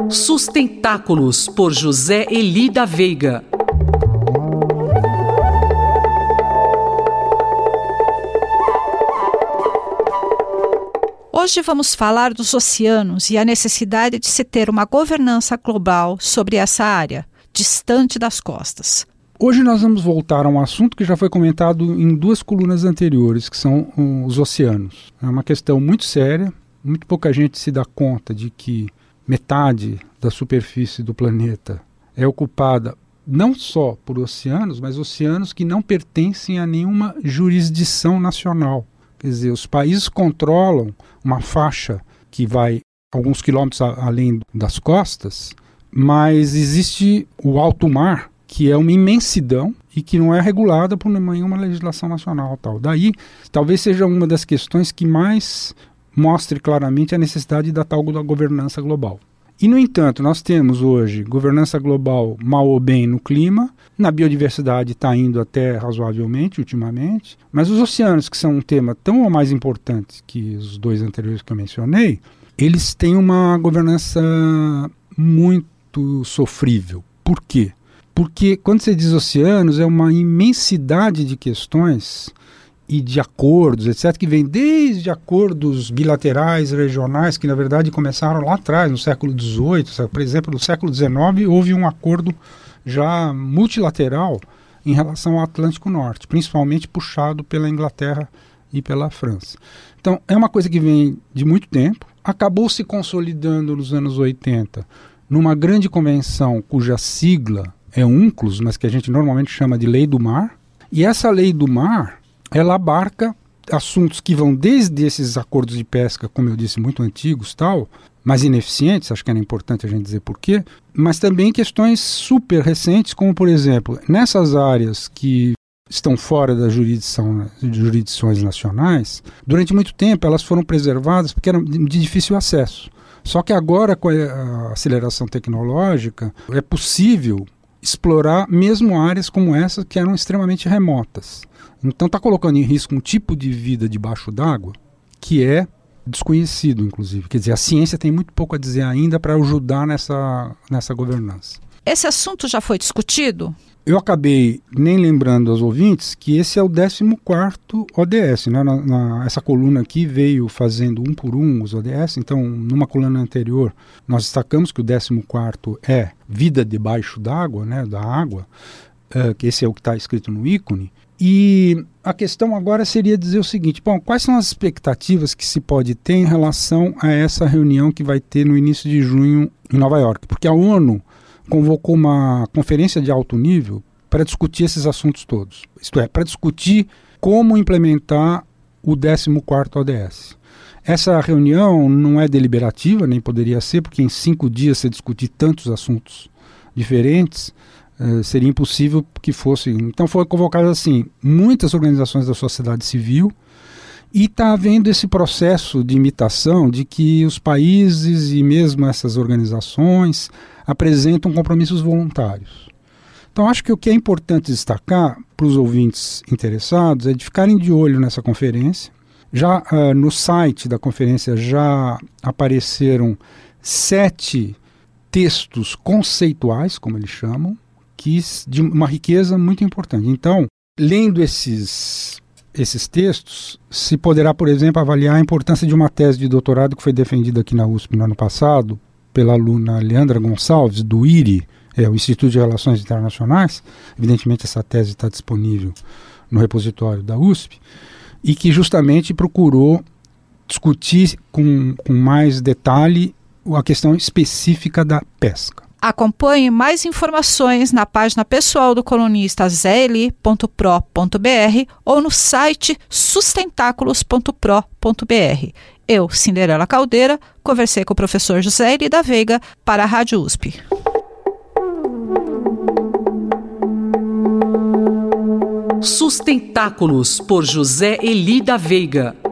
Sustentáculos, por José Eli da Veiga. Hoje vamos falar dos oceanos e a necessidade de se ter uma governança global sobre essa área, distante das costas. Hoje nós vamos voltar a um assunto que já foi comentado em 2 colunas anteriores, que são os oceanos. É uma questão muito séria, muito pouca gente se dá conta de que metade da superfície do planeta é ocupada não só por oceanos, mas oceanos que não pertencem a nenhuma jurisdição nacional. Quer dizer, os países controlam uma faixa que vai alguns quilômetros além das costas, mas existe o alto mar, que é uma imensidão e que não é regulada por nenhuma legislação nacional. Tal. Daí, talvez seja uma das questões que mais mostre claramente a necessidade da tal da governança global. E, no entanto, nós temos hoje governança global mal ou bem no clima, na biodiversidade está indo até razoavelmente ultimamente, mas os oceanos, que são um tema tão ou mais importante que os 2 anteriores que eu mencionei, eles têm uma governança muito sofrível. Por quê? Porque quando você diz oceanos, é uma imensidade de questões e de acordos, etc., que vem desde acordos bilaterais, regionais, que na verdade começaram lá atrás, no século XVIII. Por exemplo, no século XIX houve um acordo já multilateral em relação ao Atlântico Norte, principalmente puxado pela Inglaterra e pela França. Então, é uma coisa que vem de muito tempo, acabou se consolidando nos anos 80 numa grande convenção cuja sigla é UNCLOS, mas que a gente normalmente chama de Lei do Mar, e essa Lei do Mar ela abarca assuntos que vão desde esses acordos de pesca, como eu disse, muito antigos, tal, mas ineficientes, acho que era importante a gente dizer por quê, mas também questões super recentes, como, por exemplo, nessas áreas que estão fora das jurisdições nacionais, durante muito tempo elas foram preservadas porque eram de difícil acesso. Só que agora, com a aceleração tecnológica, é possível explorar mesmo áreas como essas que eram extremamente remotas. Então está colocando em risco um tipo de vida debaixo d'água que é desconhecido, inclusive. Quer dizer, a ciência tem muito pouco a dizer ainda para ajudar nessa governança. Esse assunto já foi discutido? Eu acabei nem lembrando aos ouvintes que esse é o 14º ODS. Né? Essa coluna aqui veio fazendo um por um os ODS. Então, numa coluna anterior, nós destacamos que o 14º é vida debaixo d'água, né? Da água, que esse é o que está escrito no ícone. E a questão agora seria dizer o seguinte: bom, quais são as expectativas que se pode ter em relação a essa reunião que vai ter no início de junho em Nova York? Porque a ONU convocou uma conferência de alto nível para discutir esses assuntos todos. Isto é, para discutir como implementar o 14º ODS. Essa reunião não é deliberativa, nem poderia ser, porque em 5 dias você discutir tantos assuntos diferentes, seria impossível que fosse. Então foi convocado assim, muitas organizações da sociedade civil, e está havendo esse processo de imitação de que os países e mesmo essas organizações apresentam compromissos voluntários. Então acho que o que é importante destacar para os ouvintes interessados é de ficarem de olho nessa conferência. Já no site da conferência já apareceram 7 textos conceituais, como eles chamam, de uma riqueza muito importante. Então, lendo esses textos, se poderá, por exemplo, avaliar a importância de uma tese de doutorado que foi defendida aqui na USP no ano passado pela aluna Leandra Gonçalves, do IRI, o Instituto de Relações Internacionais. Evidentemente, essa tese está disponível no repositório da USP, e que justamente procurou discutir com mais detalhe a questão específica da pesca. Acompanhe mais informações na página pessoal do colunista zeli.pro.br ou no site sustentáculos.pro.br. Eu, Cinderela Caldeira, conversei com o professor José Eli da Veiga para a Rádio USP. Sustentáculos, por José Eli da Veiga.